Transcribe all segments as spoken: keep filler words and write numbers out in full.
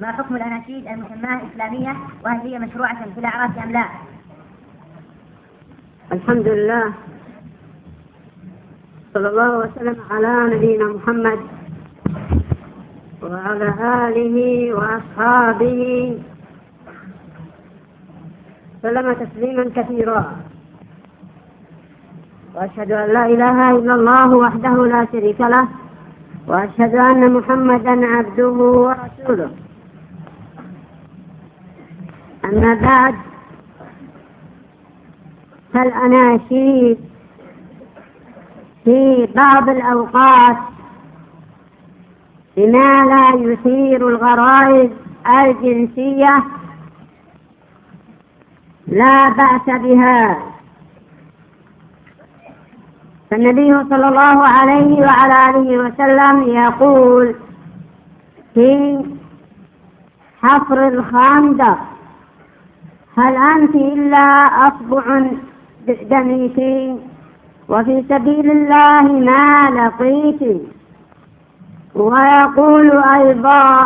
ما حكم الأناشيد المسماة إسلامية وهل هي مشروعة في الأعراس أم لا؟ الحمد لله صلى الله وسلم على نبينا محمد وعلى آله وأصحابه سلم تسليما كثيرا، وأشهد أن لا إله إلا الله وحده لا شريك له، وأشهد أن محمدا عبده ورسوله. أما بعد، فالأناشيد في بعض الأوقات بما لا يثير الغرائز الجنسية لا بأس بها، فالنبي صلى الله عليه وعلى آله وسلم يقول في حفر الخندق: هل أنت إلا أصبع دميك، وفي سبيل الله ما لقيت. ويقول أيضا: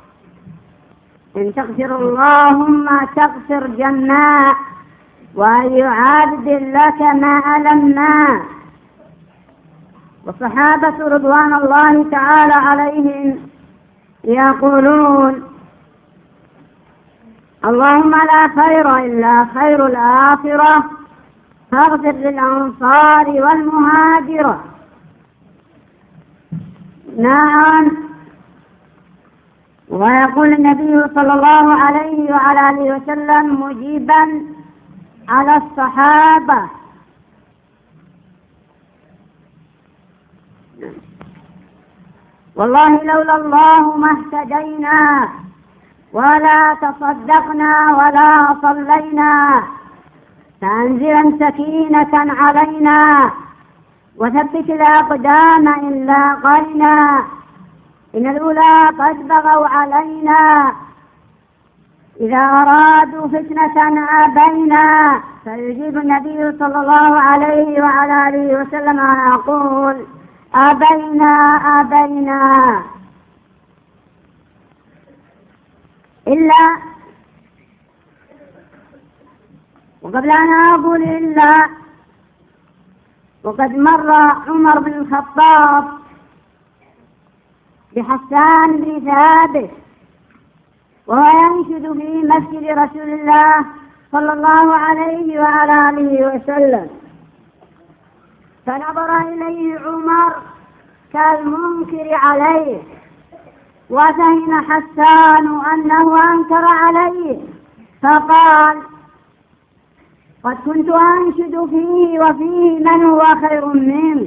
إن تغفر اللهم تغفر جماع، وأن يعادل لك ما ألمنا. والصحابة رضوان الله تعالى عليهم يقولون: اللهم لا خير إلا خير الآخرة، فاغفر للأنصار والمهاجرة. نعم. ويقول النبي صلى الله عليه وعلى آله وسلم مجيبا على الصحابة: والله لولا الله ما اهتدينا ولا تصدقنا ولا صلينا، فأنزلا سكينة علينا وثبت الأقدام إن لاقينا، إن الأولى قد بغوا علينا، إذا أرادوا فتنة أبينا. فيجيب النبي صلى الله عليه وعلى آله وسلم ويقول: أبينا أبينا. إلا، وقبل أن أقول إلا، وقد مر عمر بن الخطاب بحسان بن ثابت وهو ينشد في مسجد رسول الله صلى الله عليه وعلى آله وسلم، فنظر إليه عمر كالمنكر عليه، وفهم حسان أنه أنكر عليه، فقال: قد كنت أنشد فيه وفيه من هو خير منه.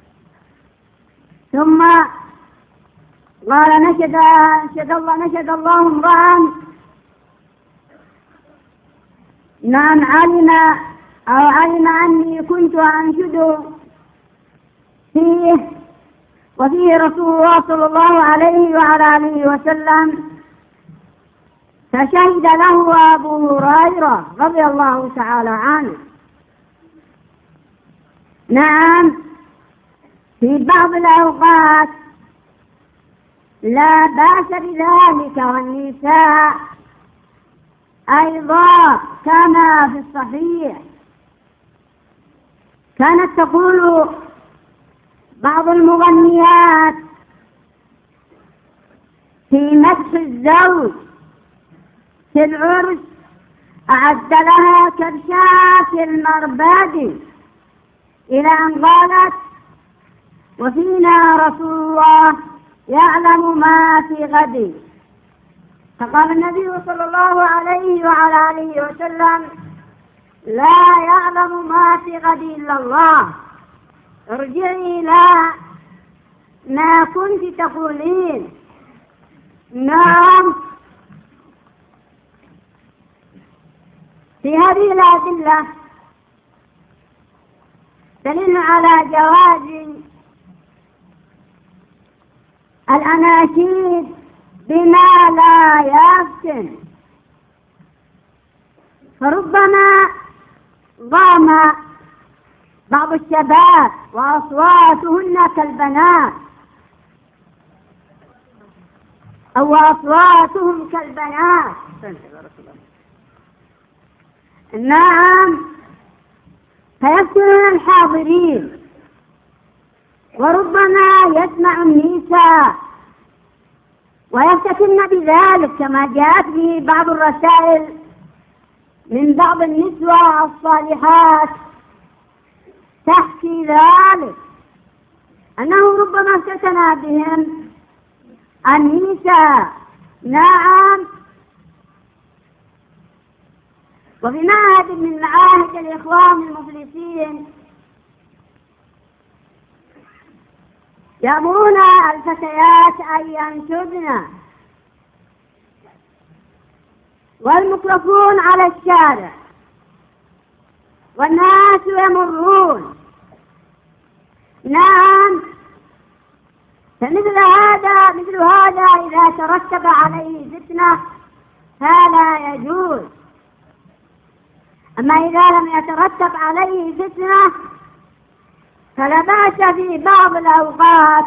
ثم قال: نشد, نشد الله نشد الله امرأ نعم علم أو علم أني كنت أنشد فيه وفيه رسول الله صلى الله عليه وعلى آله وسلم، فشهد له أبو هريرة رضي الله تعالى عنه. نعم، في بعض الأوقات لا بأس بذلك، والنساء أيضا كما في الصحيح كانت تقول بعض المغنيات في مدح الزوج في العرس: أعد لها كبشات المرباد، إلى أن قالت: وفينا رسول الله يعلم ما في غد. فقال النبي صلى الله عليه وعلى آله وسلم: لا يعلم ما في غد إلا الله، ارجعي إلى ما كنت تقولين. نعم، في هذه الأدلة دليل على جواز الأناشيد بما لا يفتن، فربما ضام بعض الشباب وأصواتهن كالبنات أو أصواتهم كالبنات. نعم، فيفتنون الحاضرين، وربما يسمع النساء ويفتتن بذلك، كما جاءت به بعض الرسائل من بعض النسوة الصالحات تحكي ذلك، أنه ربما افتتن بهم النساء. نعم، وفي معهد من معاهد الإخوان المفلسين يأمرون الفتيات أن ينشدن، والميكروفون على الشارع والناس يمرون. نعم، فمثل هذا مثل هذا إذا ترتب عليه فتنة فلا يجوز. أما إذا لم يترتب عليه فتنة فلا بأس في بعض الأوقات.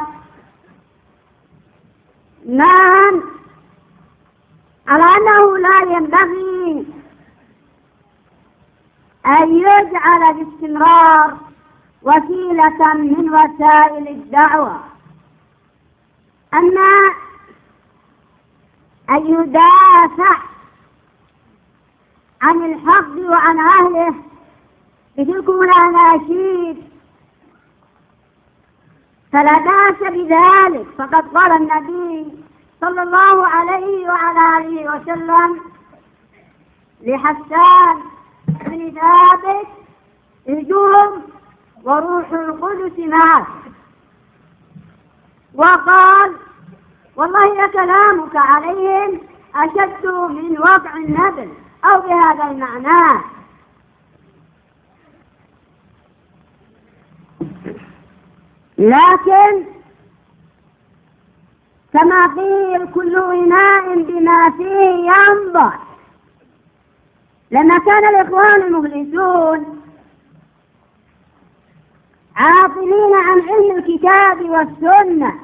نعم، على أنه لا ينبغي أن يجعل باستمرار وسيلة من وسائل الدعوة، أما أن يدافع عن الحق وعن أهله بتلكم الأناشيد فلا بأس بذلك. فقد قال النبي صلى الله عليه وعلى آله وسلم لحسان بن ثابت: اهجرهم وروح القدس معك. وقال: والله لكلامك عليهم أشد من وقع النبل، أو بهذا المعنى. لكن كما قيل: كل إناء بما فيه ينضح. لما كان الإخوان المفلسون عاطلين عن علم الكتاب والسنة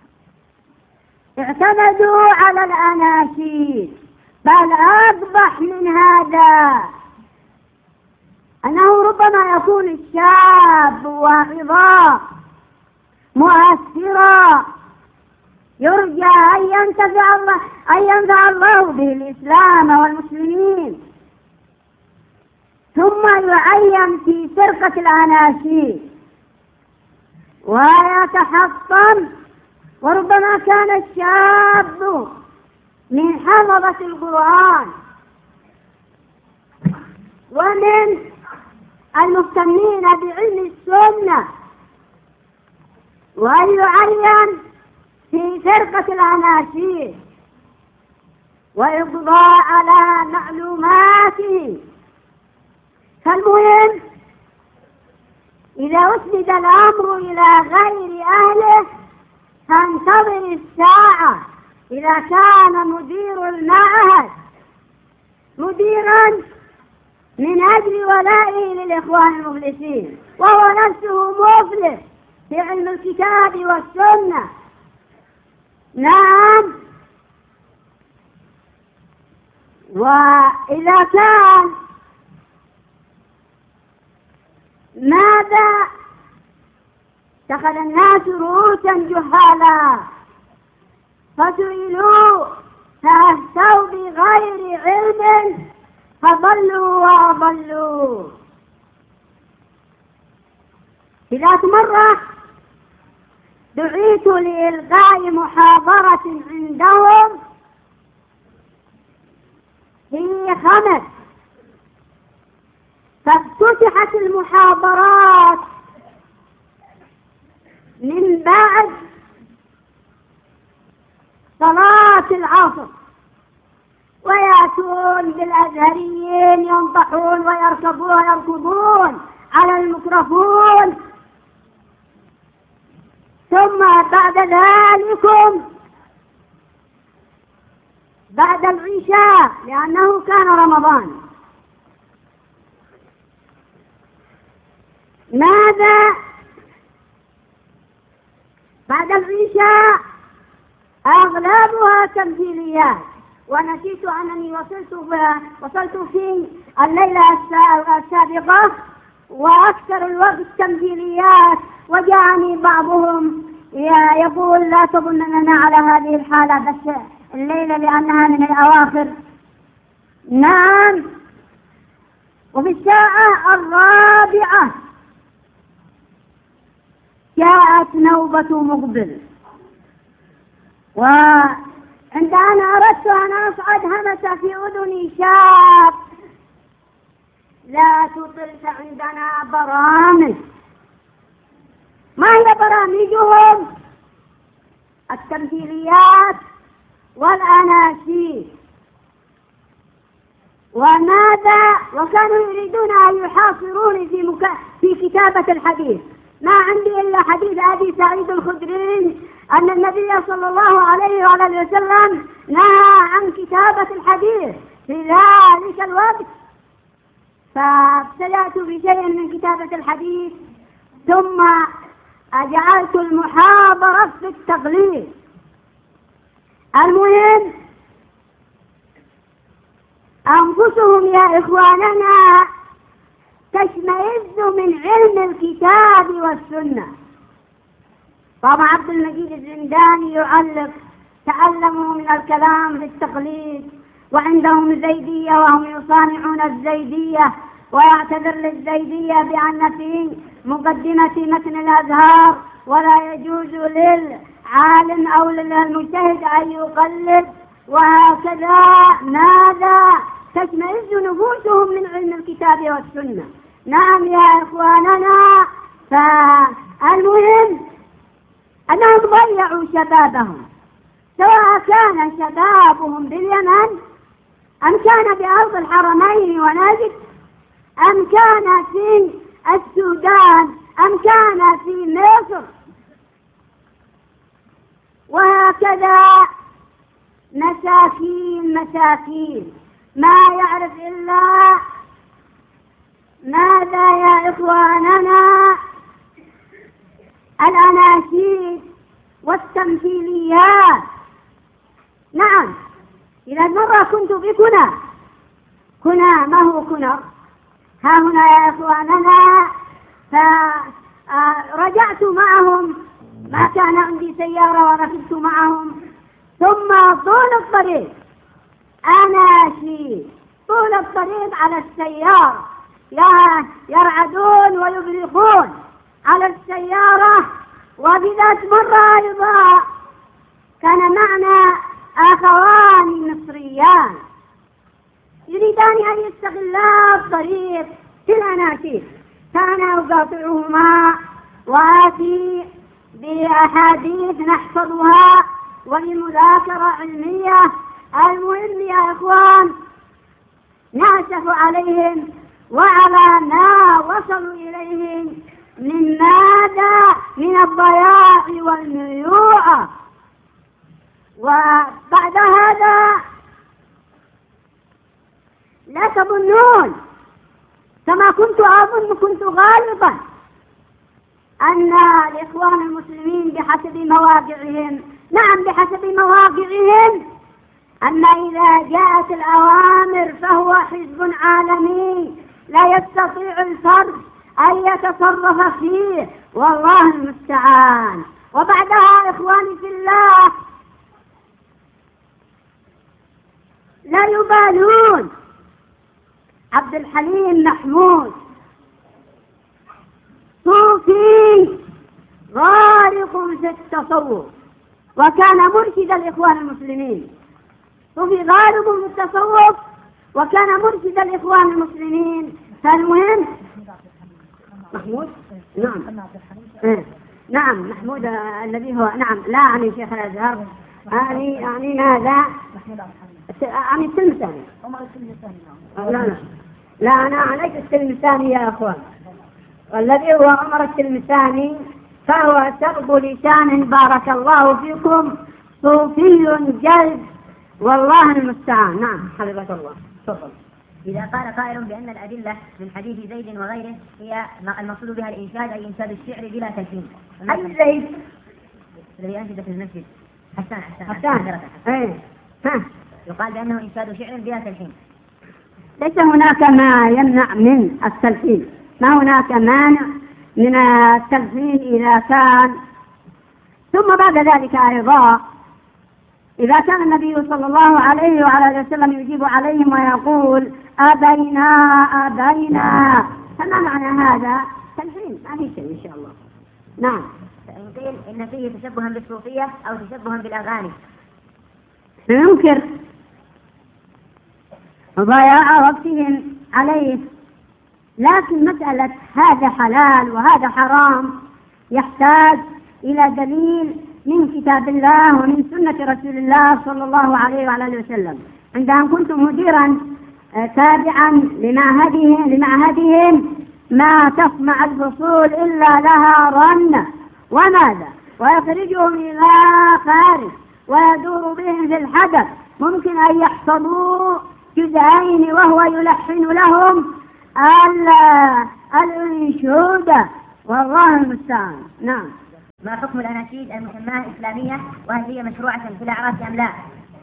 اعتمدوا على الأناشيد، بل أقبح من هذا أنه ربما يكون الشاب واعظا مؤثرا يرجى أن ينتفع الله أن ينفع الله به الإسلام والمسلمين، ثم يعين في فرقة الأناشيد ويتحطم. وربما كان الشاب من حفظة القرآن ومن المهتمين بعلم السنة، ويعين في فرقة الأناشيد ويقضى على معلوماته. فالمهم إذا أسند الأمر إلى غير أهله فانتظر الساعة. إذا كان مدير المعهد مديرا من أجل ولائه للإخوان المفلسين وهو نفسه مفلس في علم الكتاب والسنة، نعم، وإذا كان ماذا اتخذ الناس رؤوسا جهالا فسئلوا فأفتوا بغير علم فضلوا وأضلوا. في ذات مرة دعيت لإلقاء محاضرة عندهم في خمس، فافتتحت المحاضرات من بعد صلاة العصر، ويأتون بالأزهريين ينطحون ويركبون ويركضون على الميكروفون، ثم بعد ذلك بعد العشاء لأنه كان رمضان ماذا بعد العشاء أغلبها تمثيليات. ونسيت أنني وصلت وصلت في الليلة السابقة وأكثر الوقت تمثيليات، وجاءني بعضهم يقول لا تظن أننا على هذه الحالة بس الليلة لأنها من الأواخر. نعم. وفي الساعة الرابعة جاءت نوبة مقبل، وعند أن أردت أن أصعد همس في أذني شاب لا تطل عندنا برامج. ما هي برامجهم؟ التمثيليات والأناشيد. وماذا؟ وكانوا يريدون أن يحاصروني في, مكا... في كتابة الحديث. ما عندي إلا حديث أبي سعيد الخدري أن النبي صلى الله عليه وعلى وسلم نهى عن كتابة الحديث في ذلك الوقت، فابتدأت بشيء من كتابة الحديث ثم جعلت المحاضرة في التقليد. المهم أنفسهم يا إخواننا تشمئز من علم الكتاب والسنة. طبعا عبد المجيد الزنداني يعلق تعلموا من الكلام في التقليد، وعندهم زيدية وهم يصانعون الزيدية، ويعتذر للزيدية بأن في مقدمة متن الأزهار ولا يجوز للعالم أو للمجتهد أن يقلد، وهكذا. ماذا؟ تشمئز نفوسهم من علم الكتاب والسنة. نعم يا إخواننا. فالمهم أنهم ضيعوا شبابهم، سواء كان شبابهم باليمن أم كان بأرض الحرمين ونجد أم كان في السودان أم كان في مصر، وهكذا. مساكين مساكين ما يعرف إلا ماذا يا إخواننا؟ الأناشيد والتمثيليات. نعم. إذا مرة كنت بكنا كنا ما هو كنا ها هنا يا إخواننا، فرجعت معهم، ما كان عندي سيارة وركبت معهم، ثم طول الطريق أناشيد، طول الطريق على السيارة يرعدون ويبرقون على السيارة. وبذات مرة أيضا كان معنا أخوان مصريان يريدان أن يستغلا الطريق في الأناشيد، كان أقاطعهما وآتي بأحاديث نحفظها ولمذاكرة علمية. المهم يا إخوان نأسف عليهم وعلى ما وصلوا إليه من ماذا؟ من الضياع والميوعة. وبعد هذا لا تظنون كما كنت أظن، كنت غالبا أن الإخوان المسلمين بحسب مواقعهم، نعم بحسب مواقعهم، أما إذا جاءت الأوامر فهو حزب عالمي لا يستطيع الفرد أن يتصرف فيه، والله المستعان. وبعدها إخواني في الله لا يبالون. عبد الحليم محمود صوفي غارق في التصوف، وكان مرشد الإخوان المسلمين. صوفي غارق في التصوف وكان مرشد الإخوان المسلمين. فالمهم محمود نعم إيه. نعم محمود الذي هو نعم لا يعني شيخ الأزهر، يعني يعني ماذا؟ يعني التلمساني. لا لا لا أنا عليك التلمساني يا أخوان، والذي هو عمر التلمساني فهو سرب لسان بارك الله فيكم، صوفي جلد، والله المستعان. نعم حبيبة الله. تفضل. إذا قال قائل بأن الأدلة من حديث زيد وغيره هي المقصود بها الإنشاد، أي إنشاد الشعر بلا تلحين. أي زيد؟ الذي أنشد في المسجد. حسان حسان حسان. ايه ها. يقال بأنه إنشاد شعر بلا تلحين. ليس هناك ما يمنع من التلحين، ما هناك مانع من التلحين إذا كان. ثم بعد ذلك أيضا إذا كان النبي صلى الله عليه وعلى آله وسلم يجيب عليهم ويقول أبينا أبينا، فما معنى هذا؟ تلحين، ما في شيء إن شاء الله. نعم. فإن قيل إن فيه تشبها بالصوفية أو تشبها بالأغاني، ينكر ضياع وقتهم عليه. لكن مسألة هذا حلال وهذا حرام يحتاج إلى دليل من كتاب الله ومن سنة رسول الله صلى الله عليه وعلى آله وسلم. عند أن كنت مديرا تابعا لمعهدهم, لمعهدهم ما تصنع الفصول إلا لها رنة وماذا ويخرجهم إلى خارج ويدور بهم في الحدث، ممكن أن يحصلوا جزئين وهو يلحن لهم الانشودة، والله المستعان. نعم. ما حكم الأناشيد المسماة إسلامية وهل هي مشروعة في الأعراس أم لا؟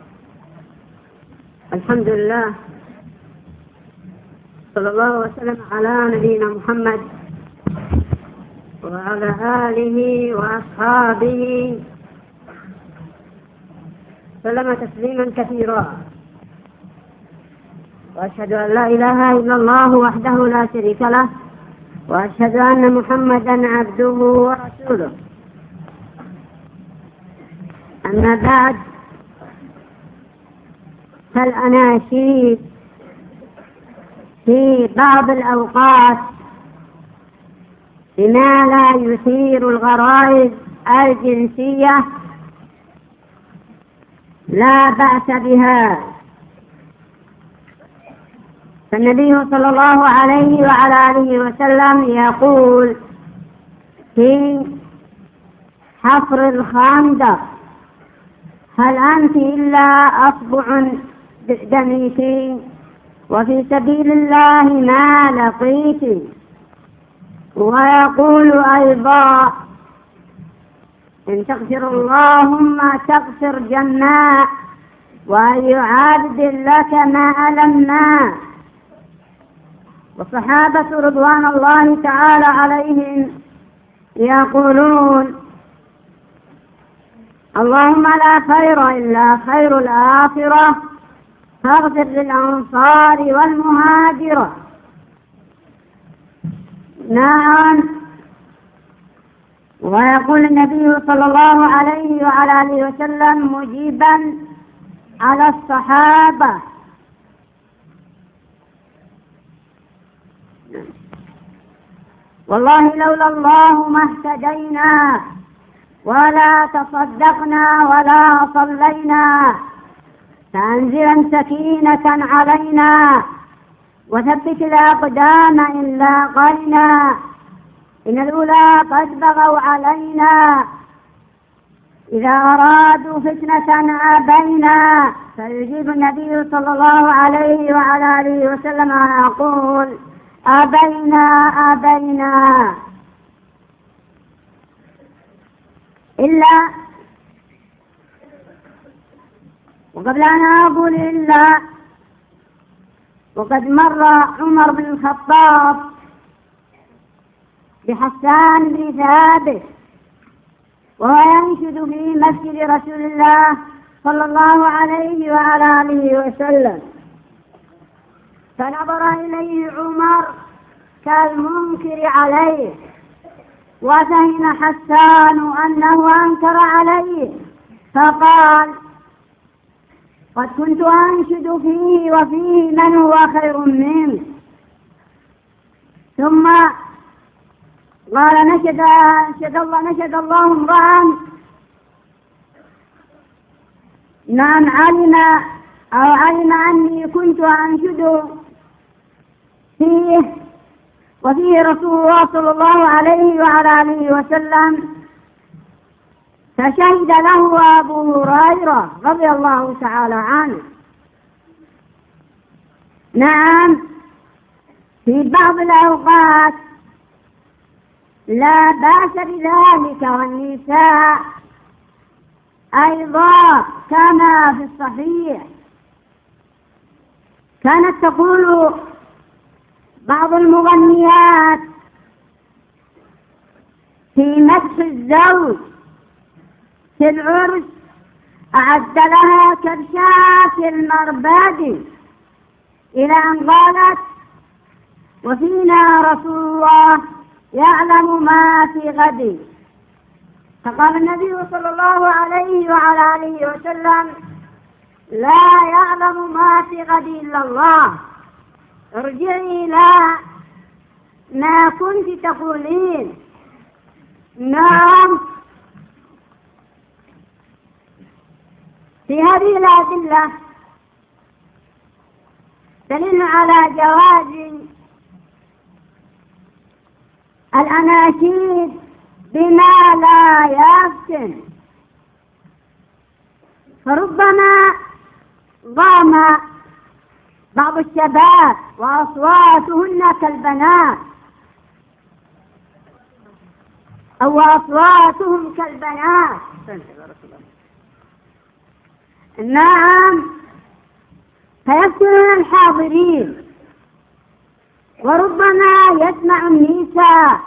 الحمد لله، صلى الله وسلم على نبينا محمد وعلى آله وأصحابه سلم تسليما كثيرا، وأشهد أن لا إله إلا الله وحده لا شريك له، وأشهد أن محمدا عبده ورسوله. أما بعد، فالأناشيد في بعض الأوقات بما لا يثير الغرائز الجنسية لا بأس بها، فالنبي صلى الله عليه وعلى آله وسلم يقول في حفر الخندق: هل أنت إلا أصبع دميك، وفي سبيل الله ما لقيت. ويقول أيضا: إن تغفر اللهم تغفر جماع، وأن يعادل لك ما ألمنا. والصحابة رضوان الله تعالى عليهم يقولون: اللهم لا خير إلا خير الآخرة، فاغفر للأنصار والمهاجرة. نعم. ويقول النبي صلى الله عليه وعلى آله وسلم مجيبا على الصحابة: والله لولا الله ما اهتدينا ولا تصدقنا ولا صلينا، فأنزلا سكينة علينا وثبت الأقدام إن لاقينا، إن الأولى قد بغوا علينا، إذا أرادوا فتنة أبينا. فيجيب النبي صلى الله عليه وعلى آله وسلم ويقول: أبينا أبينا. إلا، وقبل أن أقول إلا، وقد مر عمر بن الخطاب بحسان بن ثابت وهو ينشد في مسجد رسول الله صلى الله عليه وعلى آله وسلم، فنظر إليه عمر كالمنكر عليه، وفهم حسان أنه أنكر عليه، فقال: قد كنت أنشد فيه وفيه من هو خير منه. ثم قال: نشد, نشد الله نشد الله امرأ نعم علم أو علم أني كنت أنشد فيه وفيه رسول الله صلى الله عليه وعلى آله وسلم، فشهد له أبو هريرة رضي الله تعالى عنه. نعم، في بعض الأوقات لا بأس بذلك، والنساء أيضا كما في الصحيح كانت تقول بعض المغنيات في مدح الزوج في العرس: أعد لها كبشات المرباد، إلى أن قالت: وفينا رسول الله يعلم ما في غد. فقال النبي صلى الله عليه وعلى آله وسلم: لا يعلم ما في غد إلا الله، ارجعي إلى ما كنت تقولين. نعم، في هذه الأدلة دليل على جواز الأناشيد بما لا يفتن، فربما ضام بعض الشباب وأصواتهن كالبنات أو أصواتهم كالبنات. نعم، فيفتن الحاضرين، وربما يسمع النساء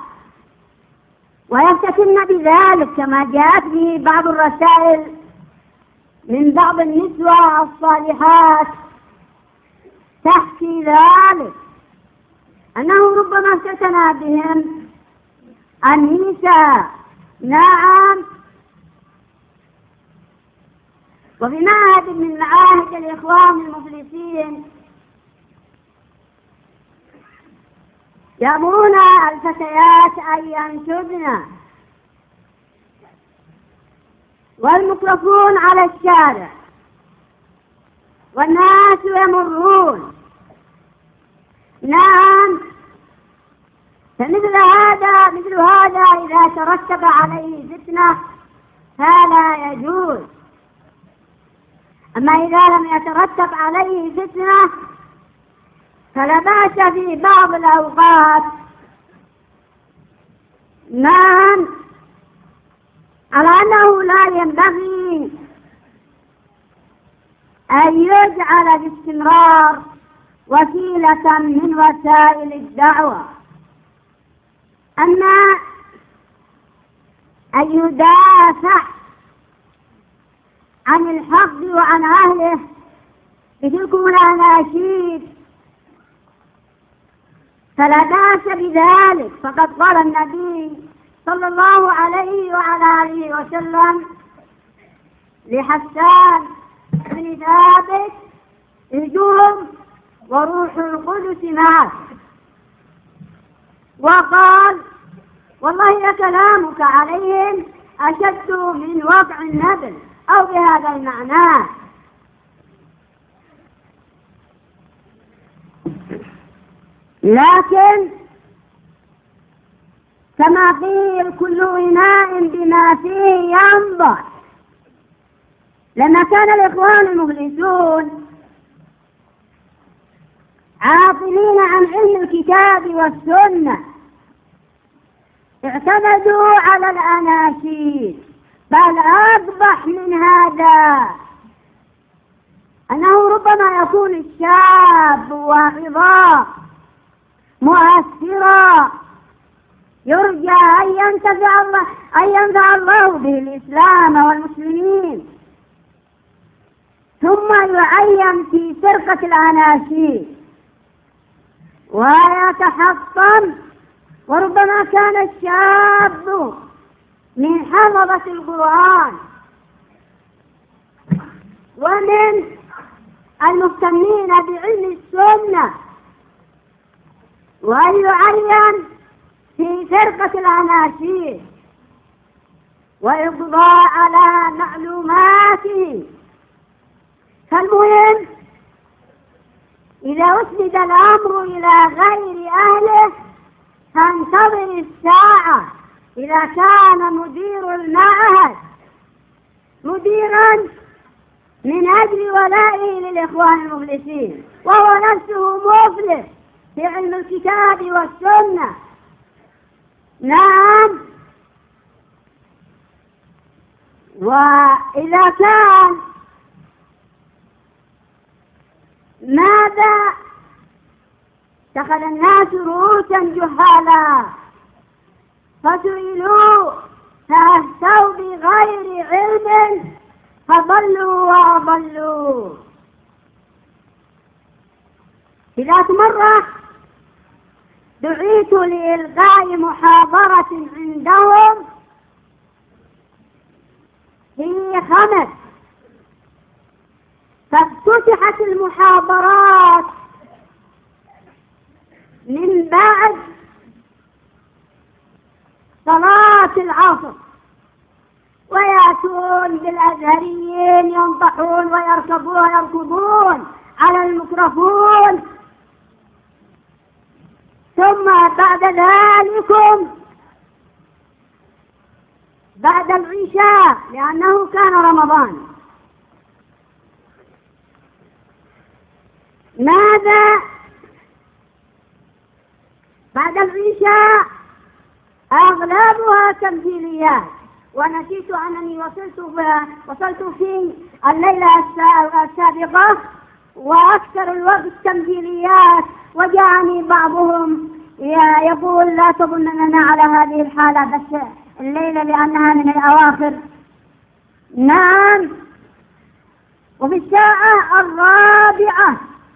ويفتتن بذلك، كما جاءت به بعض الرسائل من بعض النسوة الصالحات تحكي ذلك، أنه ربما افتتن بهم النساء. نعم، وفي معهد من معاهد الإخوان المفلسين يأمرون الفتيات أن ينشدن، والميكروفون على الشارع والناس يمرون. نعم، فمثل هذا مثل هذا إذا ترتب عليه فتنة فلا يجوز. أما إذا لم يترتب عليه فتنة فلا بأس في بعض الأوقات. نعم، على أنه لا ينبغي أن يجعل باستمرار وسيلة من وسائل الدعوة. أما أن يدافع عن الحق وعن أهله بتلكم الأناشيد فلا بأس بذلك، فقد قال النبي صلى الله عليه وعلى آله وسلم لحسان بن ثابت: اهجرهم وروح القدس معك. وقال: والله لكلامك عليهم أشد من وقع النبل، أو بهذا المعنى. لكن كما قيل: كل إناء بما فيه ينضح. لما كان الإخوان المفلسون عاطلين عن علم الكتاب والسنة اعتمدوا على الأناشيد، بل أقبح من هذا أنه ربما يكون الشاب واعظا مؤثرا يرجى أن ينتفع الله أن ينفع الله به الإسلام والمسلمين، ثم يعين في فرقة الأناشيد ويتحطم. وربما كان الشاب من حفظة القرآن ومن المهتمين بعلم السنة، ويعين في فرقة الأناشيد وإقضاء على معلوماته. فالمهم إذا أسند الأمر إلى غير أهله فانتظر الساعة. إذا كان مدير المعهد مديرا من أجل ولائه للإخوان المفلسين وهو نفسه مفلس في علم الكتاب والسنة، نعم، وإذا كان ماذا اتخذ الناس رؤوسا جهالا فسئلوا فأفتوا بغير علم فضلوا وأضلوا. في ذات مرة دعيت لإلقاء محاضرة عندهم في خمس، فافتتحت المحاضرات من بعد صلاة العصر، ويأتون بالأزهريين ينطحون ويركضون ويركضون على الميكروفون، ثم بعد ذلك بعد العشاء لأنه كان رمضان ماذا بعد العشاء أغلبها تمثيليات، ونسيت أنني وصلت وصلت في الليلة السابقة وأكثر الوقت تمثيليات، وجاءني بعضهم يقول لا تظن أننا على هذه الحالة بس الليلة لأنها من الأواخر. نعم. وفي الساعة الرابعة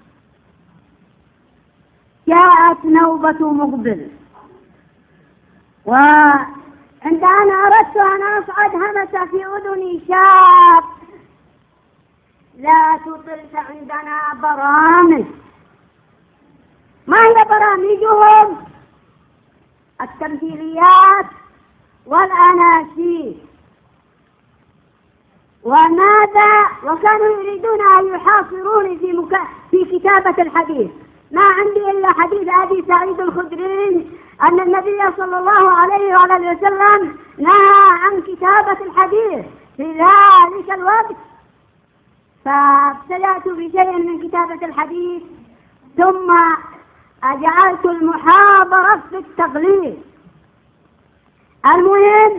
جاءت نوبة مقبل، وعند أنا أردت أن أصعد همس في أذني شاب لا تطل عندنا برامج. ما هي برامجهم؟ التمثيليات والأناشيد. وماذا؟ وكانوا يريدون أن يحاصروني في, مك... في كتابة الحديث. ما عندي إلا حديث أبي سعيد الخدري أن النبي صلى الله عليه وآله وسلم نهى عن كتابة الحديث في ذلك الوقت، فابتدأت بشيء من كتابة الحديث، ثم أجعلت المحاضرة في التقليد. المهم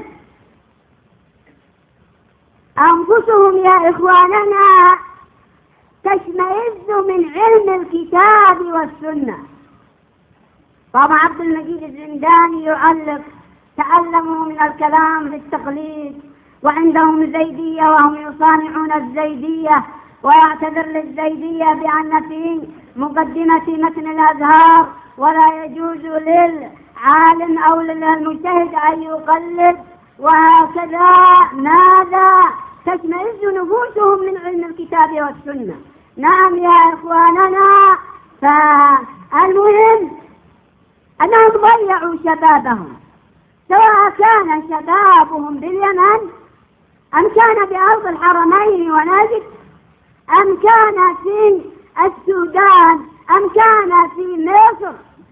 أنفسهم يا إخواننا تشمئز من علم الكتاب والسنة. طبعا عبد المجيد الزنداني يعلق تعلموا من الكلام في التقليد، وعندهم الزيدية وهم يصانعون الزيدية، ويعتذر للزيدية بأن في مقدمة متن الأزهار ولا يجوز للعالم أو للمجتهد أن يقلد، وهكذا ماذا تشمئز نفوسهم من علم الكتاب والسنة. نعم يا إخواننا. فالمهم أنهم ضيعوا شبابهم، سواء كان شبابهم باليمن أم كان بأرض الحرمين ونجد أم كان في السودان أم كان في مصر،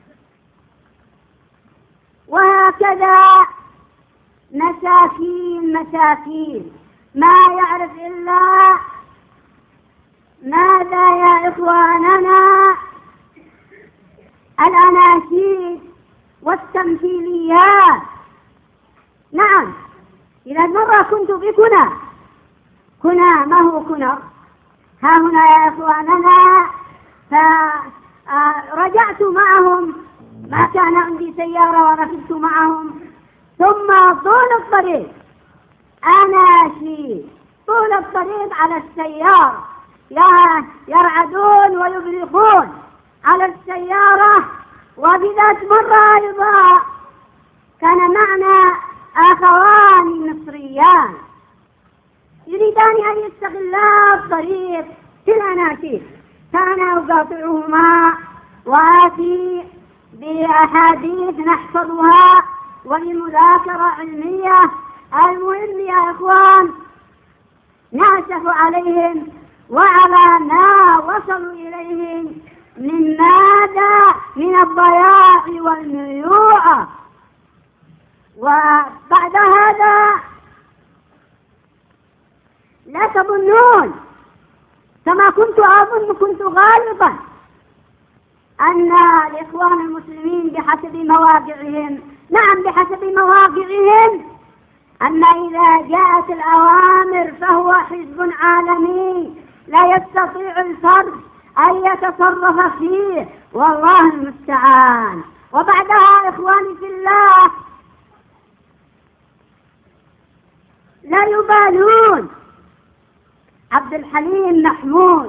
وهكذا مساكين مساكين ما يعرف إلا ماذا يا إخواننا الأناشيد والتمثيليات. نعم. إذا مرة كنت بكنا كنا ما هو كنا ها هنا يا إخواننا، فرجعت معهم، ما كان عندي سيارة وركبت معهم، ثم طول الطريق أناشيد طول الطريق على السيارة يرعدون ويبرقون على السيارة. وبذات مرة أيضا كان معنا أخوان مصريان يريدان أن يستغلا الطريق في الأناشيد، كان أقاطعهما وآتي بأحاديث نحفظها ولمذاكرة علمية. المهم يا إخوان نأسف عليهم وعلى ما وصلوا إليه من ماذا؟ من الضياع والميوعة. وبعد هذا لا تظنون كما كنت أظن كنت غالبا أن الإخوان المسلمين بحسب مواقعهم، نعم بحسب مواقعهم أما إذا جاءت الأوامر فهو حزب عالمي لا يستطيع الفرد أن يتصرف فيه، والله المستعان. وبعدها إخواني في الله لا يبالون. عبد الحليم محمود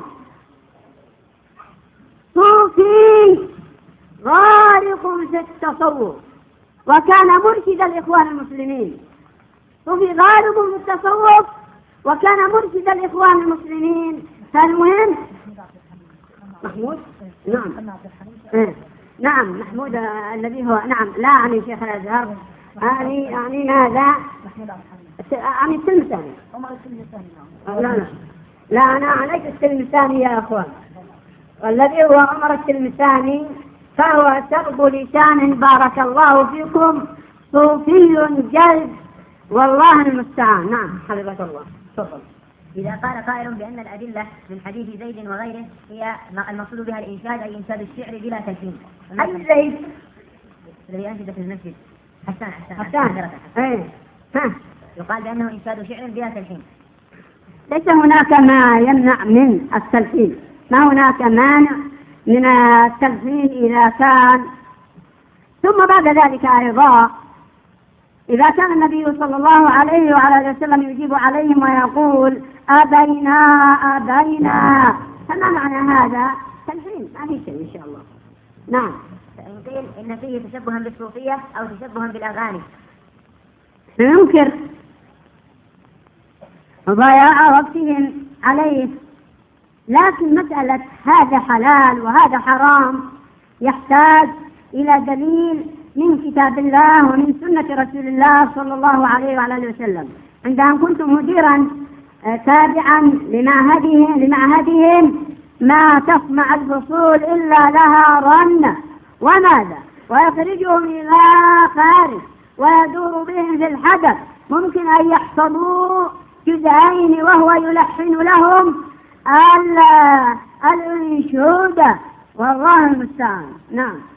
صوفي غارق في التصوف، وكان مرشد الإخوان المسلمين. صوفي غارق في التصوف وكان مرشد الإخوان المسلمين. فالمهم محمود نعم إيه. نعم محمود الذي هو نعم لا يعني شيخ الأزهر، يعني يعني ماذا يعني السلم الثاني. لا لا لا أنا عليك السلم الثاني يا أخوان، والذي هو عمر السلم الثاني فهو سرب لسان بارك الله فيكم صوفي جلد، والله المستعان. نعم حبيبة الله تفضل. إذا قال قائل بأن الأدلة من حديث زيد وغيره هي المقصود بها الإنشاد أي إنشاد الشعر بلا تلحين. أي زيد الذي أنشد في المسجد حسان حسان, حسان. ايه ها يقال بأنه إنشاد شعر بلا تلحين. ليس هناك ما يمنع من التلحين، ما هناك مانع من التلحين إذا كان. ثم بعد ذلك أيضا إذا كان النبي صلى الله عليه وعلى وسلم يجيب عليهم ويقول أبينا أبينا، فما معنى هذا؟ تلحين ما في شيء إن شاء الله. نعم. فإن قيل إن فيه تشبها بالصوفية أو تشبها بالأغاني ينكر ضياع وقتهم عليه، لكن مسألة هذا حلال وهذا حرام يحتاج إلى دليل من كتاب الله ومن سنة رسول الله صلى الله عليه وعلى وسلم. عندما كنت مديرا تابعا لمعهدهم لمعهدهم ما تصنع الفصول إلا لها رنة وماذا ويخرجهم إلى خارج ويدور بهم في الحدث، ممكن أن يحصلوا جزئين وهو يلحن لهم الانشودة، والله المستعان. نعم.